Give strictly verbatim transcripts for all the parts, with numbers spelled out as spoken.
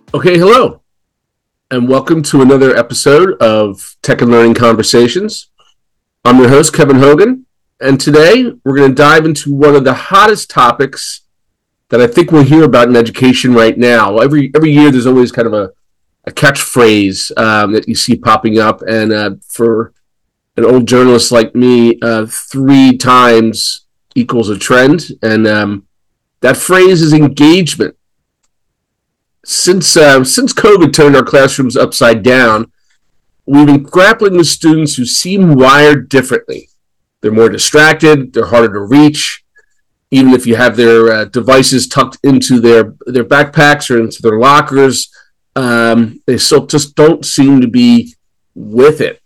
Okay, hello, and welcome to another episode of Tech and Learning Conversations. I'm your host, Kevin Hogan, and today we're going to dive into one of the hottest topics that I think we'll hear about in education right now. Every every year, there's always kind of a, a catchphrase um, that you see popping up, and uh, for an old journalist like me, uh, three times equals a trend, and um, that phrase is engagement. Since uh, since COVID turned our classrooms upside down, we've been grappling with students who seem wired differently. They're more distracted. They're harder to reach. Even if you have their uh, devices tucked into their their backpacks or into their lockers, um, they still just don't seem to be with it.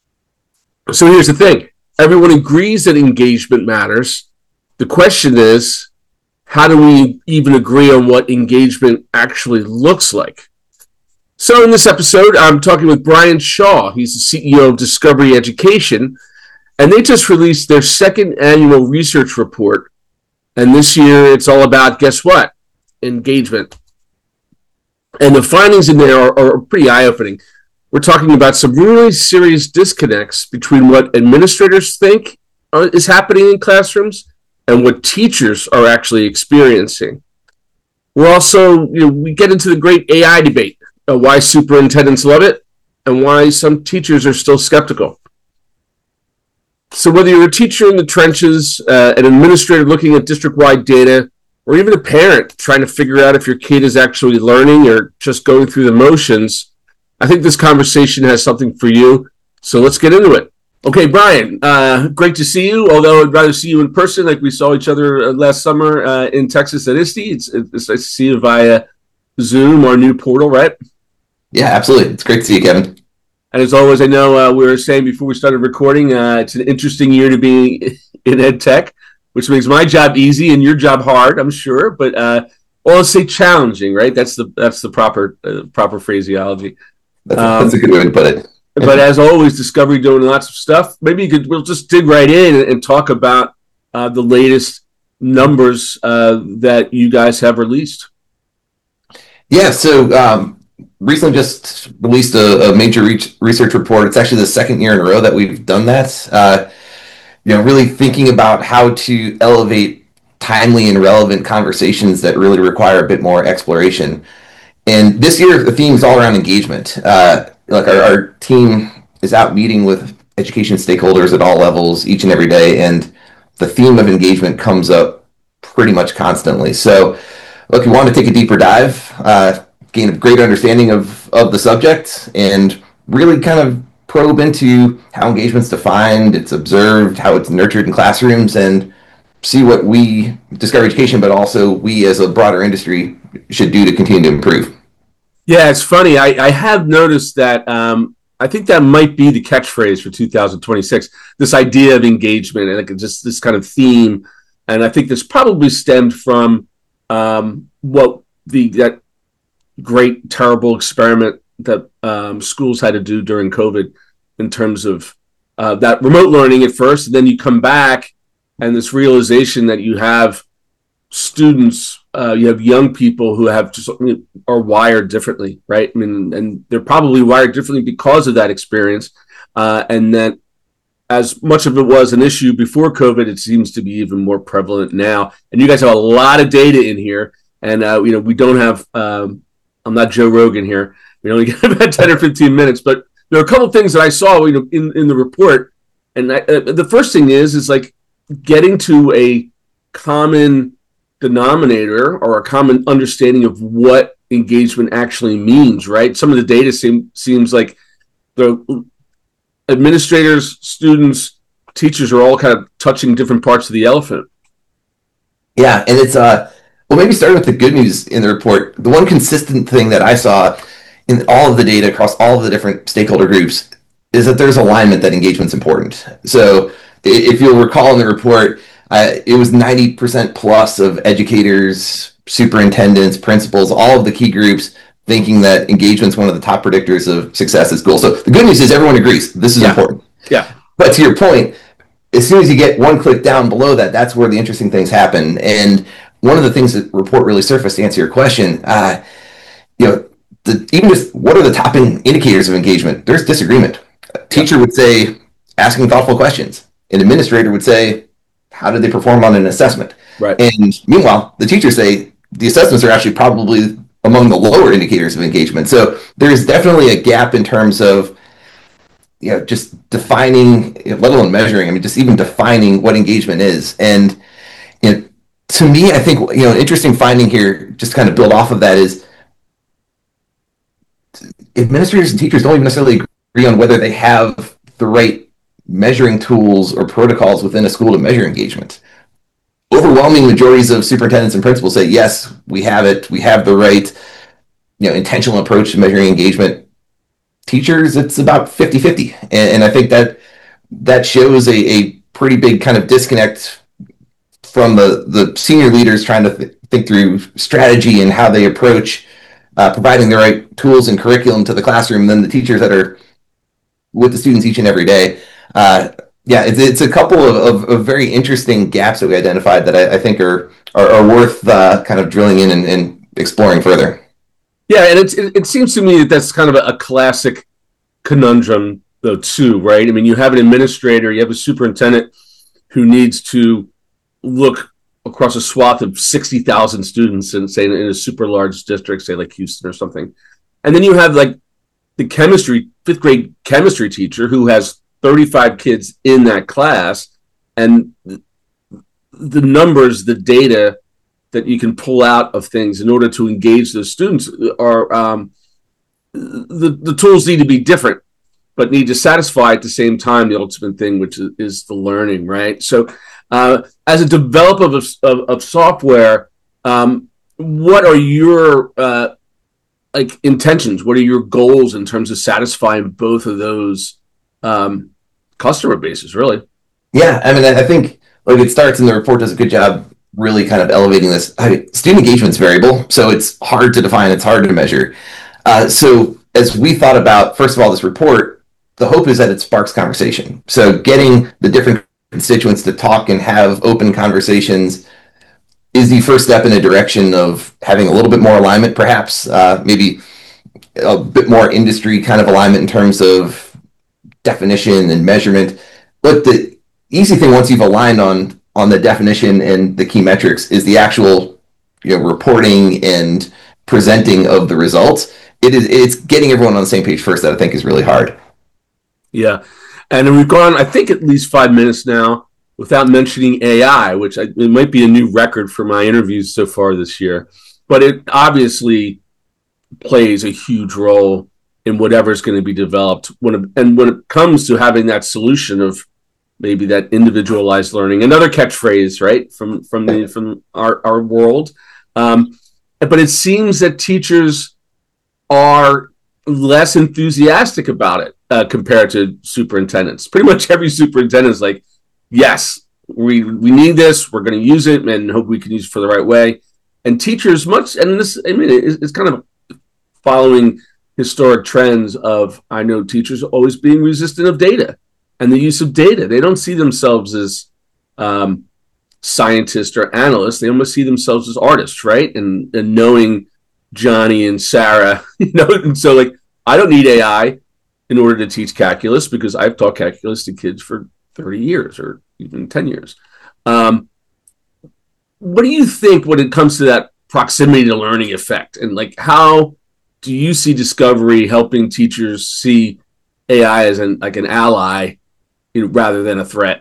So here's the thing: everyone agrees that engagement matters. The question is, how do we even agree on what engagement actually looks like? So in this episode, I'm talking with Brian Shaw. He's the C E O of Discovery Education, and they just released their second annual research report. And this year, it's all about, guess what? Engagement. And the findings in there are, are pretty eye-opening. We're talking about some really serious disconnects between what administrators think is happening in classrooms and what teachers are actually experiencing. We're also, you know, we get into the great A I debate, uh, why superintendents love it and why some teachers are still skeptical. So whether you're a teacher in the trenches, uh, an administrator looking at district-wide data, or even a parent trying to figure out if your kid is actually learning or just going through the motions, I think this conversation has something for you. So let's get into it. Okay, Brian, uh, great to see you, although I'd rather see you in person like we saw each other last summer uh, in Texas at I S T E. It's, it's nice to see you via Zoom, our new portal, right? Yeah, absolutely. It's great to see you, Kevin. And as always, I know uh, we were saying before we started recording, uh, it's an interesting year to be in ed tech, which makes my job easy and your job hard, I'm sure. But uh, well, let's say challenging, right? That's the that's the proper uh, proper phraseology. That's, um, that's a good way to put it. But as always, Discovery doing lots of stuff. Maybe you could, we'll just dig right in and, and talk about uh, the latest numbers uh, that you guys have released. Yeah, so um, recently just released a, a major re- research report. It's actually the second year in a row that we've done that. Uh, you know, really thinking about how to elevate timely and relevant conversations that really require a bit more exploration. And this year, the theme is all around engagement. Uh, like our, our team is out meeting with education stakeholders at all levels each and every day, and the theme of engagement comes up pretty much constantly. So, look, we want to take a deeper dive, uh, gain a greater understanding of, of the subject, and really kind of probe into how engagement's defined, it's observed, how it's nurtured in classrooms, and see what we, Discovery Education, but also we as a broader industry, should do to continue to improve. Yeah, it's funny. I, I have noticed that um, I think that might be the catchphrase for two thousand twenty-six, this idea of engagement and like just this kind of theme. And I think this probably stemmed from um, what the that great, terrible experiment that um, schools had to do during COVID in terms of uh, that remote learning at first. And then you come back and this realization that you have students, uh, you have young people who have just are wired differently, right? I mean, and they're probably wired differently because of that experience. Uh, and that as much of it was an issue before COVID, it seems to be even more prevalent now. And you guys have a lot of data in here. And, uh, you know, we don't have, um, I'm not Joe Rogan here. We only got about ten or fifteen minutes, but there are a couple of things that I saw, you know, in, in the report. And I, uh, the first thing is, is like getting to a common denominator or a common understanding of what engagement actually means, right? Some of the data seem, seems like the administrators, students, teachers are all kind of touching different parts of the elephant. Yeah, and it's, uh, well, maybe starting with the good news in the report, the one consistent thing that I saw in all of the data across all of the different stakeholder groups is that there's alignment that engagement's important. So if you'll recall in the report, Uh, it was ninety percent plus of educators, superintendents, principals, all of the key groups thinking that engagement is one of the top predictors of success at school. So the good news is everyone agrees this is yeah. important. Yeah. But to your point, as soon as you get one click down below that, that's where the interesting things happen. And one of the things that report really surfaced to answer your question, uh, you know, the, even just what are the top in, indicators of engagement? There's disagreement. A teacher would say asking thoughtful questions. An administrator would say, how did they perform on an assessment? Right. And meanwhile, the teachers say the assessments are actually probably among the lower indicators of engagement. So there's definitely a gap in terms of, you know, just defining, let alone measuring. I mean, just even defining what engagement is. And you know, to me, I think, you know, an interesting finding here, just to kind of build off of that, is administrators and teachers don't even necessarily agree on whether they have the right measuring tools or protocols within a school to measure engagement. Overwhelming majorities of superintendents and principals say, yes, we have it. We have the right, you know, intentional approach to measuring engagement. Teachers, it's about fifty-fifty. And, and I think that that shows a, a pretty big kind of disconnect from the, the senior leaders trying to th- think through strategy and how they approach uh, providing the right tools and curriculum to the classroom, and then the teachers that are with the students each and every day. Uh, yeah, it's, it's a couple of, of, of very interesting gaps that we identified that I, I think are, are, are worth uh, kind of drilling in and, and exploring further. Yeah, and it's, it, it seems to me that that's kind of a, a classic conundrum, though, too, right? I mean, you have an administrator, you have a superintendent who needs to look across a swath of sixty thousand students and say in a super large district, say like Houston or something. And then you have like the chemistry, fifth grade chemistry teacher who has thirty-five kids in that class, and the numbers, the data that you can pull out of things in order to engage those students are, um, the, the tools need to be different, but need to satisfy at the same time the ultimate thing, which is, is the learning, right? So uh, as a developer of, of, of software, um, what are your uh, like intentions? What are your goals in terms of satisfying both of those um, customer bases, really? Yeah, I mean, I think like it starts, and the report does a good job really kind of elevating this. I mean, student engagement is variable, so it's hard to define, it's hard to measure. Uh, so as we thought about, first of all, this report, the hope is that it sparks conversation. So getting the different constituents to talk and have open conversations is the first step in a direction of having a little bit more alignment, perhaps, uh, maybe a bit more industry kind of alignment in terms of definition and measurement. But the easy thing, once you've aligned on on the definition and the key metrics, is the actual, you know, reporting and presenting of the results. It is it's getting everyone on the same page first that I think is really hard. Yeah, and we've gone, I think, at least five minutes now without mentioning A I, which I, it might be a new record for my interviews so far this year. But it obviously plays a huge role in whatever is going to be developed. When it, and when it comes to having that solution of maybe that individualized learning, another catchphrase, right, from from the from our, our world. Um, but it seems that teachers are less enthusiastic about it uh, compared to superintendents. Pretty much every superintendent is like, yes, we we need this, we're going to use it, and hope we can use it for the right way. And teachers, much, and this, I mean, it's, it's kind of following historic trends of, I know teachers always being resistant of data and the use of data. They don't see themselves as um, scientists or analysts. They almost see themselves as artists, right? And, and knowing Johnny and Sarah, you know, and so like, I don't need A I in order to teach calculus because I've taught calculus to kids for thirty years or even ten years. Um, what do you think when it comes to that proximity to learning effect? And like, how do you see Discovery helping teachers see A I as an, like an ally, you know, rather than a threat?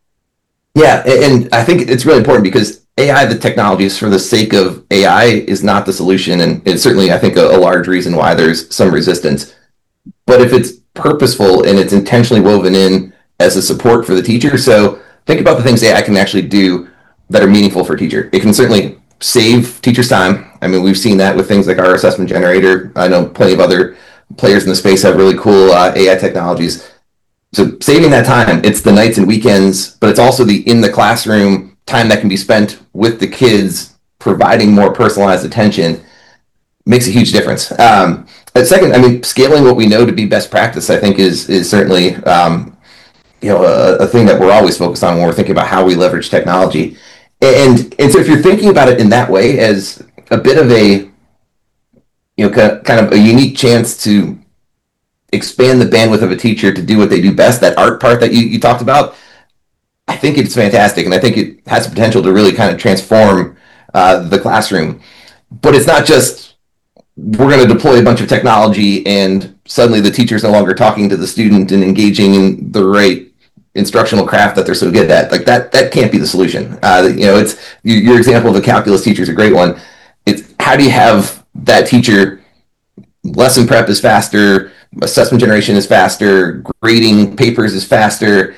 Yeah, and I think it's really important because A I, the technology, is for the sake of A I, is not the solution. And it's certainly, I think, a, a large reason why there's some resistance. But if it's purposeful and it's intentionally woven in as a support for the teacher, so think about the things A I can actually do that are meaningful for a teacher. It can certainly save teachers time. I mean, we've seen that with things like our assessment generator. I know plenty of other players in the space have really cool uh, A I technologies. So saving that time, it's the nights and weekends, but it's also the in the classroom time that can be spent with the kids, providing more personalized attention, makes a huge difference. Um, and second, I mean, scaling what we know to be best practice, I think, is is certainly um, you know a, a thing that we're always focused on when we're thinking about how we leverage technology. And and so if you're thinking about it in that way, as a bit of a you know, kind of, kind of a unique chance to expand the bandwidth of a teacher to do what they do best, that art part that you, you talked about, I think it's fantastic. And I think it has the potential to really kind of transform uh, the classroom. But it's not just we're going to deploy a bunch of technology and suddenly the teacher's no longer talking to the student and engaging in the right instructional craft that they're so good at. Like that, that can't be the solution. Uh, you know, it's your example of a calculus teacher is a great one. It's how do you have that teacher, lesson prep is faster, assessment generation is faster, grading papers is faster,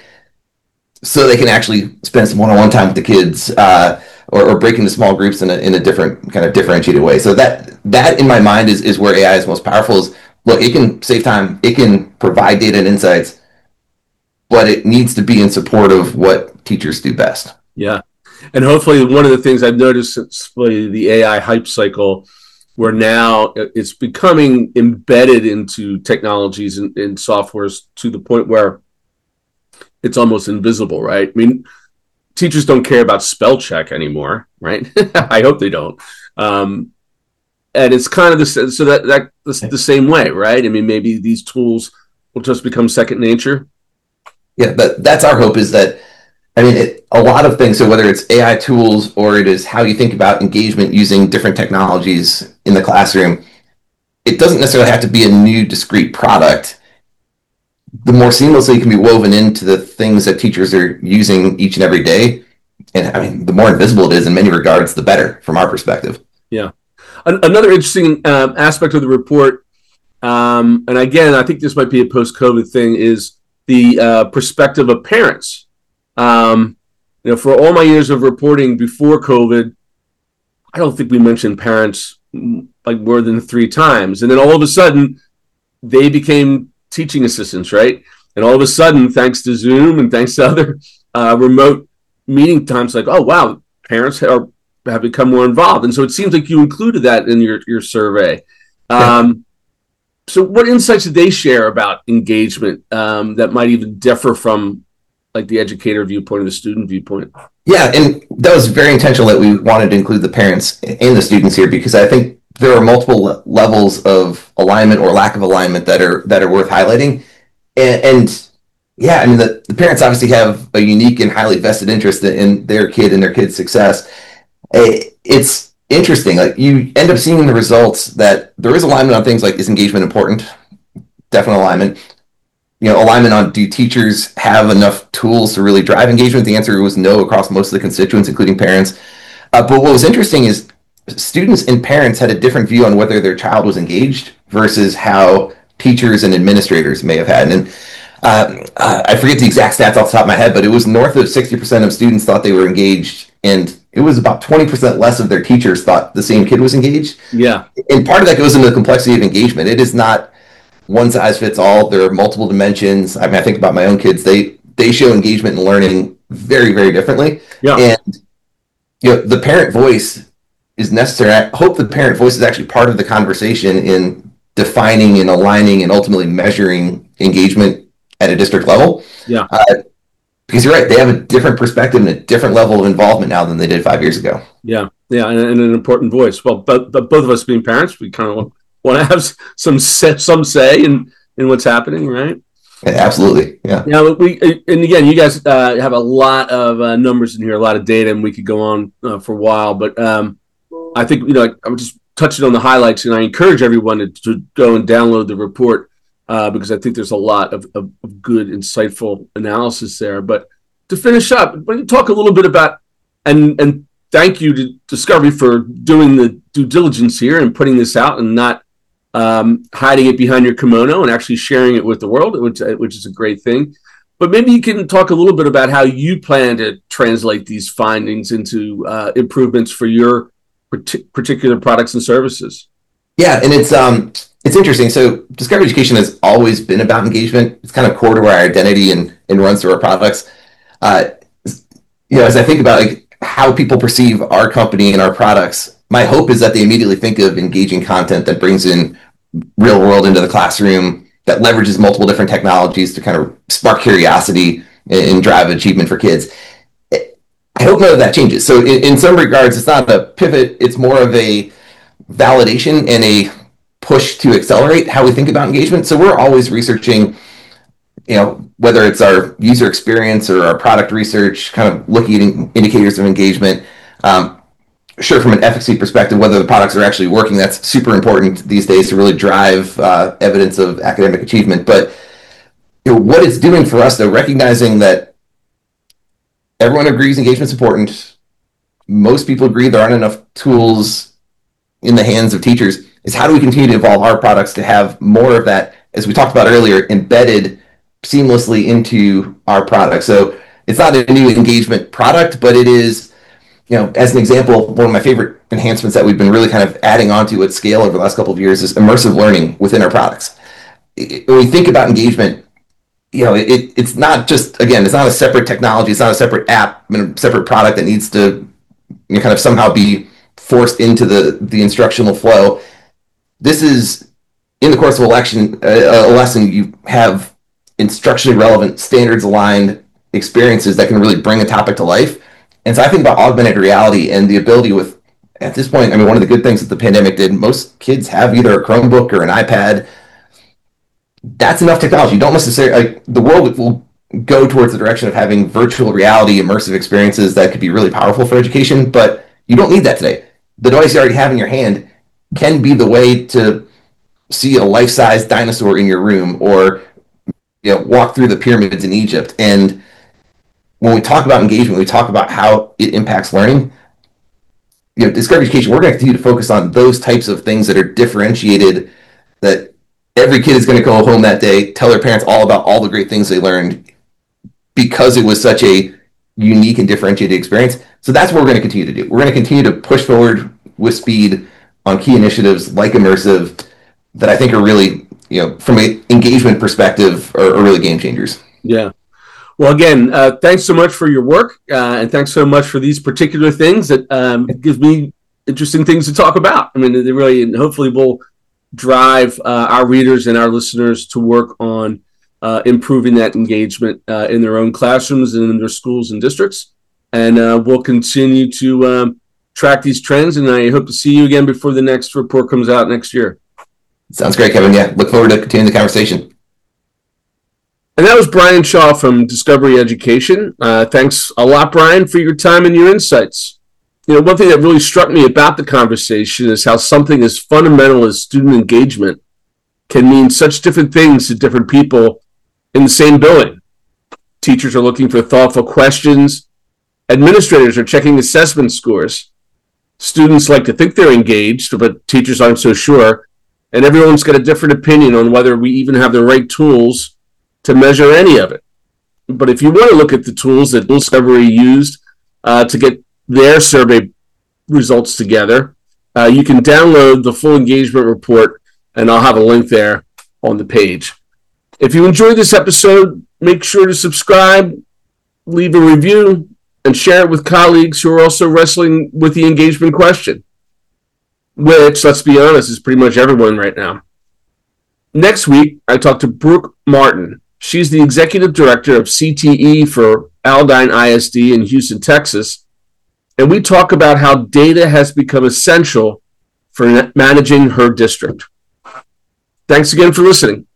so they can actually spend some one-on-one time with the kids, uh, or, or break into small groups in a, in a different kind of differentiated way. So that that in my mind is, is where A I is most powerful. Is look, it can save time, it can provide data and insights, but it needs to be in support of what teachers do best. Yeah. And hopefully one of the things I've noticed since the A I hype cycle, where now it's becoming embedded into technologies and, and softwares to the point where it's almost invisible, right? I mean, teachers don't care about spell check anymore, right? I hope they don't. Um, and it's kind of the so that that the, the same way, right? I mean, maybe these tools will just become second nature. Yeah, that that's our hope. Is that I mean, it, a lot of things. So whether it's A I tools or it is how you think about engagement using different technologies in the classroom, it doesn't necessarily have to be a new discrete product. The more seamlessly it can be woven into the things that teachers are using each and every day, and I mean, the more invisible it is in many regards, the better from our perspective. Yeah. An- another interesting um, aspect of the report, um, and again, I think this might be a post-COVID thing, is the uh, perspective of parents. Um, you know, for all my years of reporting before COVID, I don't think we mentioned parents like more than three times, and then all of a sudden, they became teaching assistants, right? And all of a sudden, thanks to Zoom and thanks to other uh, remote meeting times, like, oh, wow, parents are, have become more involved. And so it seems like you included that in your, your survey. Um, so what insights did they share about engagement um, that might even differ from like the educator viewpoint or the student viewpoint? Yeah, and that was very intentional that we wanted to include the parents and the students here, because I think there are multiple levels of alignment or lack of alignment that are that are worth highlighting. And, and yeah, I mean, the, the parents obviously have a unique and highly vested interest in their kid and their kid's success. It's interesting. Like, you end up seeing in the results that there is alignment on things like, is engagement important? Definite alignment. You know, alignment on, do teachers have enough tools to really drive engagement? The answer was no across most of the constituents, including parents. Uh, but what was interesting is students and parents had a different view on whether their child was engaged versus how teachers and administrators may have had. And uh, uh, I forget the exact stats off the top of my head, but it was north of sixty percent of students thought they were engaged, and it was about twenty percent less of their teachers thought the same kid was engaged. Yeah. And part of that goes into the complexity of engagement. It is not one size fits all. There are multiple dimensions. I mean, I think about my own kids. They they show engagement and learning very, very differently. Yeah. And you know, the parent voice is necessary. I hope the parent voice is actually part of the conversation in defining and aligning and ultimately measuring engagement at a district level. Yeah. Uh, because you're right, they have a different perspective and a different level of involvement now than they did five years ago. Yeah. Yeah. And, and an important voice. Well, but, but both of us being parents, we kind of want, want to have some some say in, in what's happening, right? Yeah, absolutely. Yeah. Yeah. We and again, you guys uh, have a lot of uh, numbers in here, a lot of data, and we could go on uh, for a while. But um, I think, you know, I'm just touching on the highlights, and I encourage everyone to, to go and download the report uh, because I think there's a lot of, of, of good, insightful analysis there. But to finish up, why don't you talk a little bit about, and and thank you to Discovery for doing the due diligence here and putting this out and not um, hiding it behind your kimono and actually sharing it with the world, which which is a great thing. But maybe you can talk a little bit about how you plan to translate these findings into uh, improvements for your particular products and services. Yeah, and it's um it's interesting. So Discovery Education has always been about engagement. It's kind of core to our identity and, and runs through our products. Uh, you know, as I think about like how people perceive our company and our products, my hope is that they immediately think of engaging content that brings in real world into the classroom, that leverages multiple different technologies to kind of spark curiosity and, and drive achievement for kids. I hope none of that changes. So in, in some regards, it's not a pivot. It's more of a validation and a push to accelerate how we think about engagement. So we're always researching, you know, whether it's our user experience or our product research, kind of looking at indicators of engagement. Um, sure, from an efficacy perspective, whether the products are actually working, that's super important these days to really drive uh, evidence of academic achievement. But you know, what it's doing for us, though, recognizing that everyone agrees engagement's important, most people agree there aren't enough tools in the hands of teachers, is how do we continue to evolve our products to have more of that, as we talked about earlier, embedded seamlessly into our product. So it's not a new engagement product, but it is, you know, as an example, one of my favorite enhancements that we've been really kind of adding onto at scale over the last couple of years is immersive learning within our products. When we think about engagement, you know, it, it's not just, again, it's not a separate technology, it's not a separate app, I mean, a separate product that needs to, you know, kind of somehow be forced into the, the instructional flow. This is, in the course of a lesson, a lesson, you have instructionally relevant, standards aligned experiences that can really bring a topic to life. And so I think about augmented reality and the ability with, at this point, I mean, one of the good things that the pandemic did, most kids have either a Chromebook or an iPad. That's enough technology. You don't necessarily, like, the world will go towards the direction of having virtual reality, immersive experiences that could be really powerful for education, but you don't need that today. The device you already have in your hand can be the way to see a life-size dinosaur in your room, or, you know, walk through the pyramids in Egypt. And when we talk about engagement, we talk about how it impacts learning. You know, Discovery Education, we're going to continue to focus on those types of things that are differentiated, that every kid is going to go home that day, tell their parents all about all the great things they learned because it was such a unique and differentiated experience. So that's what we're going to continue to do. We're going to continue to push forward with speed on key initiatives like immersive that I think are really, you know, from an engagement perspective, are, are really game changers. Yeah. Well, again, uh, thanks so much for your work, uh, and thanks so much for these particular things that um, gives me interesting things to talk about. I mean, they really, and hopefully will drive uh, our readers and our listeners to work on uh, improving that engagement uh, in their own classrooms and in their schools and districts. And uh, we'll continue to um, track these trends, and I hope to see you again before the next report comes out next year. Sounds great, Kevin. Yeah, look forward to continuing the conversation. And that was Brian Shaw from Discovery Education. Uh, thanks a lot, Brian, for your time and your insights. You know, one thing that really struck me about the conversation is how something as fundamental as student engagement can mean such different things to different people in the same building. Teachers are looking for thoughtful questions. Administrators are checking assessment scores. Students like to think they're engaged, but teachers aren't so sure. And everyone's got a different opinion on whether we even have the right tools to measure any of it. But if you want to look at the tools that Discovery used uh, to get their survey results together, uh, you can download the full engagement report, and I'll have a link there on the page. If you enjoyed this episode, make sure to subscribe, leave a review, and share it with colleagues who are also wrestling with the engagement question, which, let's be honest, is pretty much everyone right now. Next week, I talked to Brooke Martin. She's the executive director of C T E for Aldine I S D in Houston, Texas, and we talk about how data has become essential for managing her district. Thanks again for listening.